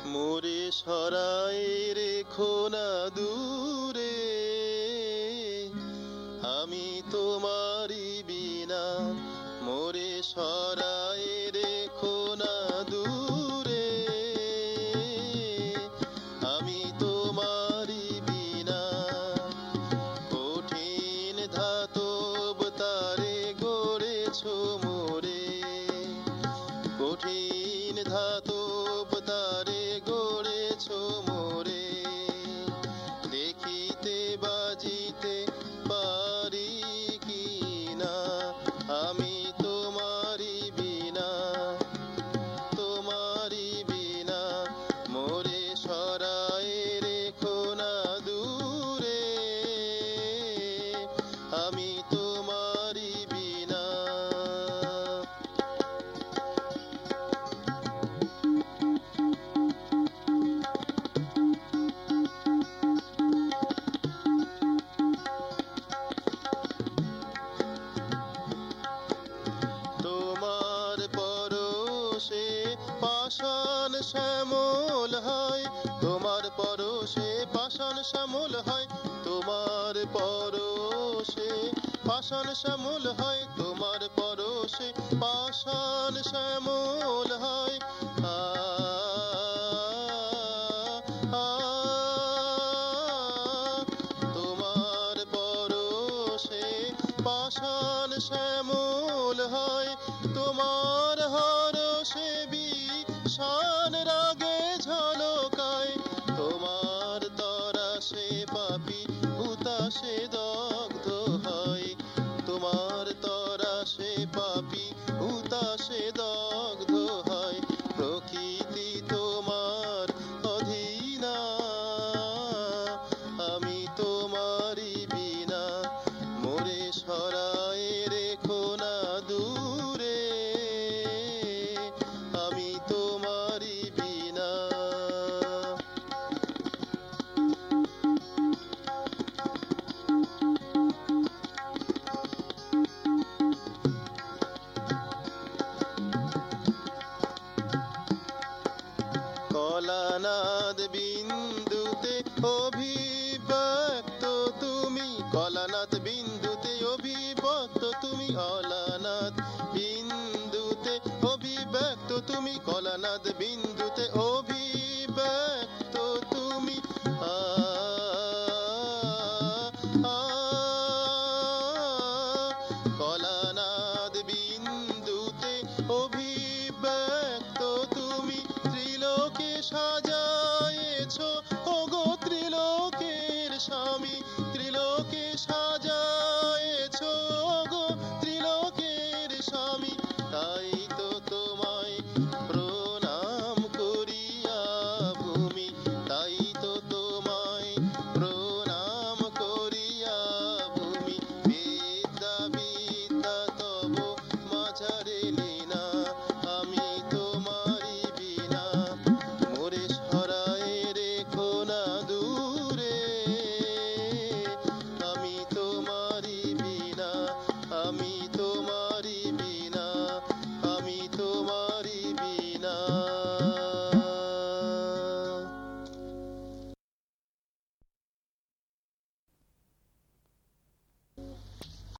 মোরে সরাই রেখো না দূরে, আমি তোমারই বিনা। মোরে সরাই রেখো না দূরে, আমি তোমারই বিনা। কঠিন ধাতব তারে গড়েছো মোরে, কঠিন ধাতব তারে গড়েছো মোরে। দেখিতে বাজিতে পারি কি না, আমি তোমারই বিনা, তোমারই বিনা। মোরে সরাই রেখো না দূরে, আমি তোমারই বিনা। তোমার পরশে পাষাণ শ্যামল হয়, তোমার পরশে পাষাণ শ্যামল হয়, তোমার পরশে পাষাণ শ্যামল হয়, তোমার পরশে পাষাণ শ্যামল হয়। আ আ তোমার পরশে পাষাণ শ্যামল হয়, তোমার হরষে বিষাণ রাগে ঝলকায়। তোমার তরাসে পাপী হুতাশে দগ্ধ হয়, তোমার তরাসে পাপী হুতাশে দগ্ধ হয়। প্রকৃতি তোমার অধীনা, আমি তোমারই বিনা। মোরে সরাই রেখো না দূরে, আমি তোমারই বিনা। কলানাদ বিন্দু